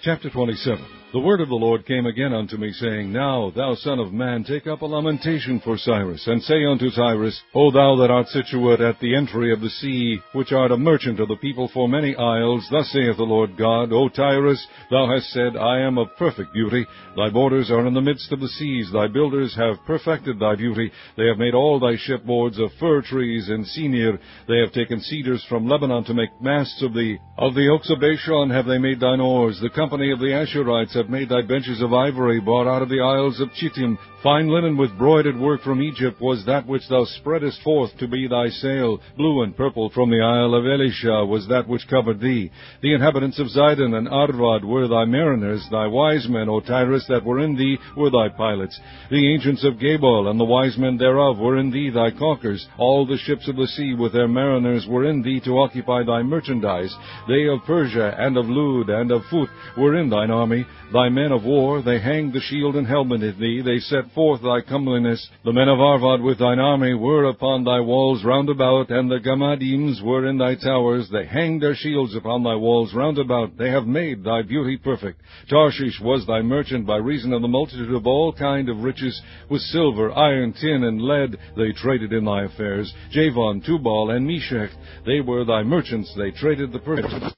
Chapter 27. The word of the Lord came again unto me, saying, Now, thou son of man, take up a lamentation for Cyrus, and say unto Cyrus, O thou that art situate at the entry of the sea, which art a merchant of the people for many isles, thus saith the Lord God, O Tyrus, thou hast said, I am of perfect beauty. Thy borders are in the midst of the seas. Thy builders have perfected thy beauty. They have made all thy shipboards of fir trees and Senir. They have taken cedars from Lebanon to make masts of thee. Of the oaks of Bashan have they made thine oars. The company of the Ashurites have made thy benches of ivory, brought out of the isles of Chittim. Fine linen with broidered work from Egypt was that which thou spreadest forth to be thy sail. Blue and purple from the isle of Elisha was that which covered thee. The inhabitants of Zidon and Arvad were thy mariners. Thy wise men, O Tyrus, that were in thee were thy pilots. The ancients of Gabal and the wise men thereof were in thee thy caulkers. All the ships of the sea with their mariners were in thee to occupy thy merchandise. They of Persia and of Lud and of Phut were in thine army. Thy men of war, they hanged the shield and helmet in thee. They set forth thy comeliness. The men of Arvad with thine army were upon thy walls round about, and the Gamadims were in thy towers. They hanged their shields upon thy walls round about. They have made thy beauty perfect. Tarshish was thy merchant by reason of the multitude of all kind of riches. With silver, iron, tin, and lead they traded in thy affairs. Javan, Tubal, and Meshech, they were thy merchants. They traded the purchase.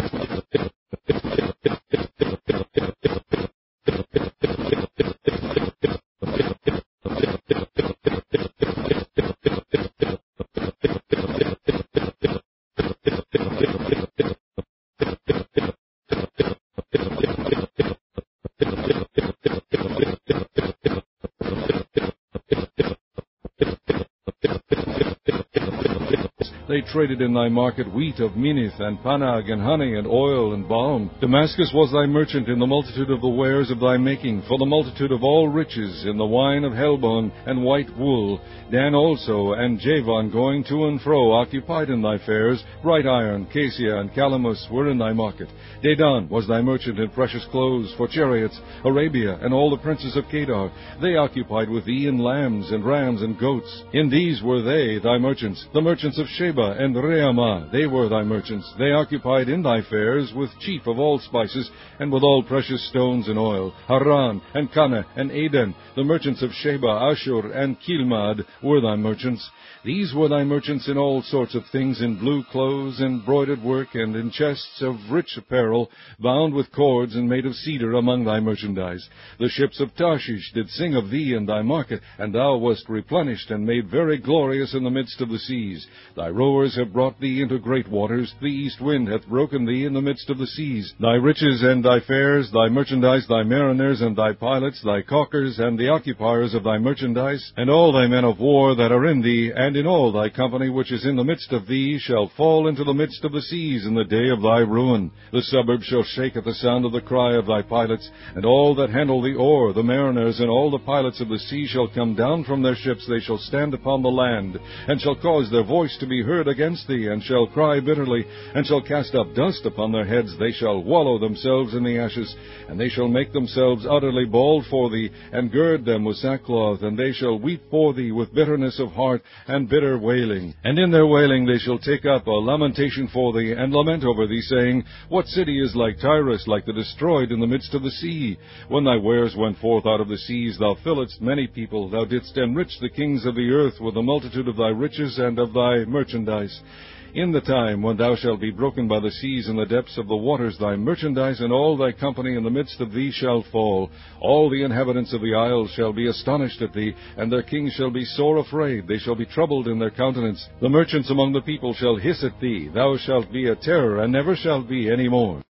They traded in thy market wheat of Minnith, and Panag, and honey, and oil, and balm. Damascus was thy merchant in the multitude of the wares of thy making, for the multitude of all riches, in the wine of Helbon, and white wool. Dan also, and Javan, going to and fro, occupied in thy fairs. Bright iron, cassia, and calamus were in thy market. Dedan was thy merchant in precious clothes, for chariots. Arabia, and all the princes of Kedar, they occupied with thee in lambs, and rams, and goats. In these were they thy merchants, the merchants of Sheba and Reamah, they were thy merchants. They occupied in thy fairs with chief of all spices, and with all precious stones and oil. Haran, and Canah, and Aden, the merchants of Sheba, Ashur, and Kilmad, were thy merchants. These were thy merchants in all sorts of things, in blue clothes, and broidered work, and in chests of rich apparel, bound with cords, and made of cedar among thy merchandise. The ships of Tarshish did sing of thee in thy market, and thou wast replenished, and made very glorious in the midst of the seas. Thy rowers have brought thee into great waters. The east wind hath broken thee in the midst of the seas. Thy riches and thy fairs, thy merchandise, thy mariners, and thy pilots, thy caulkers, and the occupiers of thy merchandise, and all thy men of war that are in thee, and in all thy company which is in the midst of thee, shall fall into the midst of the seas in the day of thy ruin. The suburbs shall shake at the sound of the cry of thy pilots, and all that handle the oar, the mariners, and all the pilots of the sea shall come down from their ships. They shall stand upon the land, and shall cause their voice to be heard against thee, and shall cry bitterly, and shall cast up dust upon their heads. They shall wallow themselves in the ashes, and they shall make themselves utterly bald for thee, and gird them with sackcloth, and they shall weep for thee with bitterness of heart, and bitter wailing. And in their wailing they shall take up a lamentation for thee, and lament over thee, saying, What city is like Tyrus, like the destroyed in the midst of the sea? When thy wares went forth out of the seas, thou filledst many people. Thou didst enrich the kings of the earth with the multitude of thy riches and of thy merchandise. In the time when thou shalt be broken by the seas in the depths of the waters, thy merchandise and all thy company in the midst of thee shall fall. All the inhabitants of the isles shall be astonished at thee, and their kings shall be sore afraid. They shall be troubled in their countenance. The merchants among the people shall hiss at thee. Thou shalt be a terror, and never shalt be any more.